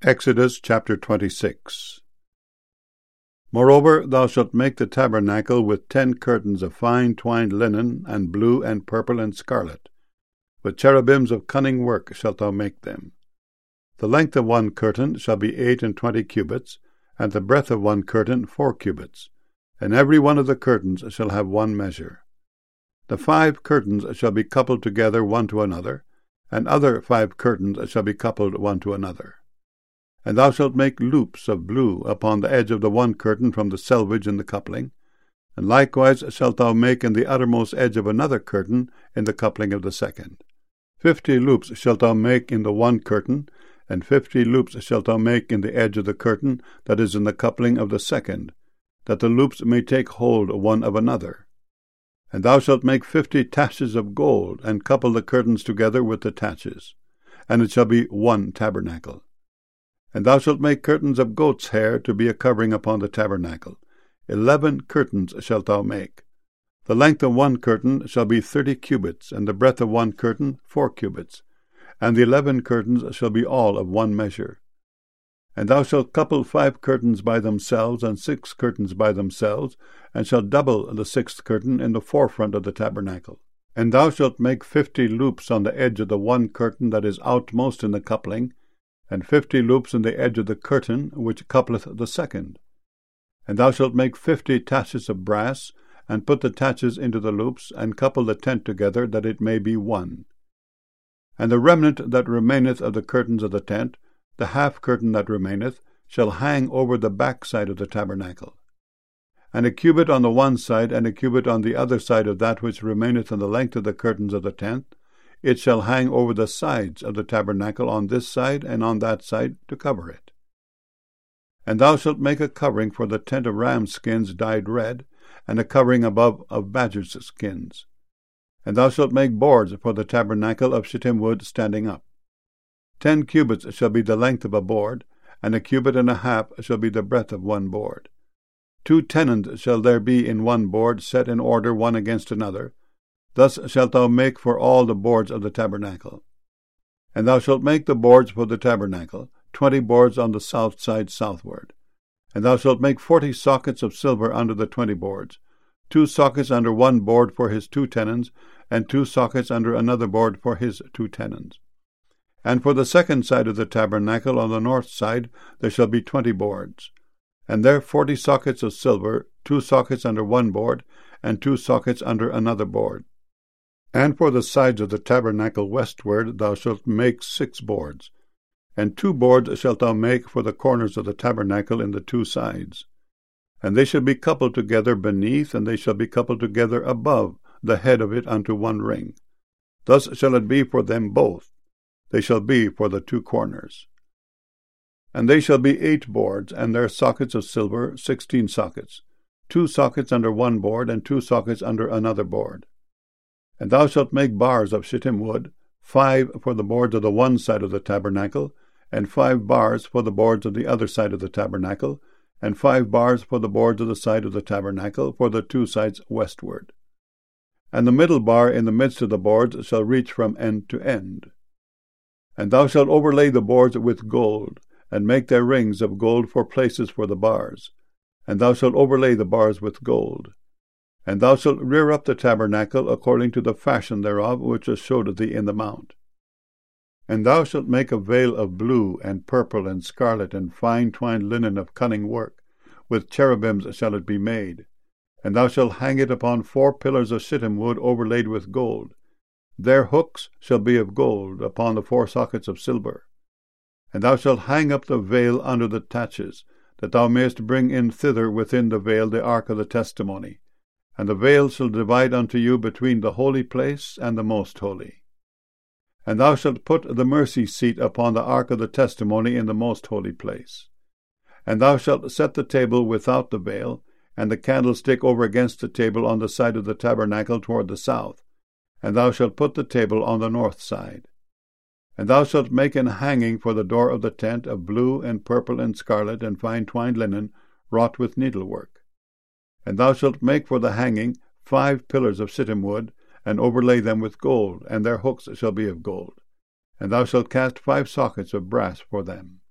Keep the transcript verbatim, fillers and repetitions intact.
Exodus chapter twenty-six. Moreover, thou shalt make the tabernacle with ten curtains of fine twined linen, and blue, and purple, and scarlet. With cherubims of cunning work shalt thou make them. The length of one curtain shall be eight and twenty cubits, and the breadth of one curtain four cubits, and every one of the curtains shall have one measure. The five curtains shall be coupled together one to another, and other five curtains shall be coupled one to another. And thou shalt make loops of blue upon the edge of the one curtain from the selvage in the coupling, and likewise shalt thou make in the uttermost edge of another curtain in the coupling of the second. Fifty loops shalt thou make in the one curtain, and fifty loops shalt thou make in the edge of the curtain that is in the coupling of the second, that the loops may take hold one of another. And thou shalt make fifty taches of gold, and couple the curtains together with the taches, and it shall be one tabernacle. And thou shalt make curtains of goat's hair to be a covering upon the tabernacle. Eleven curtains shalt thou make. The length of one curtain shall be thirty cubits, and the breadth of one curtain four cubits, and the eleven curtains shall be all of one measure. And thou shalt couple five curtains by themselves, and six curtains by themselves, and shalt double the sixth curtain in the forefront of the tabernacle. And thou shalt make fifty loops on the edge of the one curtain that is outmost in the coupling, and fifty loops in the edge of the curtain which coupleth the second. And thou shalt make fifty taches of brass, and put the taches into the loops, and couple the tent together, that it may be one. And the remnant that remaineth of the curtains of the tent, the half curtain that remaineth, shall hang over the back side of the tabernacle. And a cubit on the one side, and a cubit on the other side of that which remaineth in the length of the curtains of the tent, it shall hang over the sides of the tabernacle on this side and on that side to cover it. And thou shalt make a covering for the tent of ram skins dyed red, and a covering above of badgers' skins. And thou shalt make boards for the tabernacle of shittim wood standing up. Ten cubits shall be the length of a board, and a cubit and a half shall be the breadth of one board. Two tenons shall there be in one board, set in order one against another. Thus shalt thou make for all the boards of the tabernacle. And thou shalt make the boards for the tabernacle, twenty boards on the south side southward. And thou shalt make forty sockets of silver under the twenty boards, two sockets under one board for his two tenons, and two sockets under another board for his two tenons. And for the second side of the tabernacle on the north side there shall be twenty boards, and there forty sockets of silver, two sockets under one board, and two sockets under another board. And for the sides of the tabernacle westward thou shalt make six boards, and two boards shalt thou make for the corners of the tabernacle in the two sides. And they shall be coupled together beneath, and they shall be coupled together above the head of it unto one ring. Thus shall it be for them both. They shall be for the two corners. And they shall be eight boards, and their sockets of silver, sixteen sockets, two sockets under one board, and two sockets under another board. And thou shalt make bars of shittim wood, five for the boards of the one side of the tabernacle, and five bars for the boards of the other side of the tabernacle, and five bars for the boards of the side of the tabernacle, for the two sides westward. And the middle bar in the midst of the boards shall reach from end to end. And thou shalt overlay the boards with gold, and make their rings of gold for places for the bars. And thou shalt overlay the bars with gold. And thou shalt rear up the tabernacle according to the fashion thereof which I showed thee in the mount. And thou shalt make a veil of blue, and purple, and scarlet, and fine twined linen of cunning work. With cherubims shall it be made. And thou shalt hang it upon four pillars of shittim wood overlaid with gold. Their hooks shall be of gold, upon the four sockets of silver. And thou shalt hang up the veil under the taches, that thou mayest bring in thither within the veil the ark of the testimony. And the veil shall divide unto you between the holy place and the most holy. And thou shalt put the mercy seat upon the ark of the testimony in the most holy place. And thou shalt set the table without the veil, and the candlestick over against the table on the side of the tabernacle toward the south. And thou shalt put the table on the north side. And thou shalt make an hanging for the door of the tent of blue, and purple, and scarlet, and fine twined linen, wrought with needlework. And thou shalt make for the hanging five pillars of shittim wood, and overlay them with gold, and their hooks shall be of gold. And thou shalt cast five sockets of brass for them.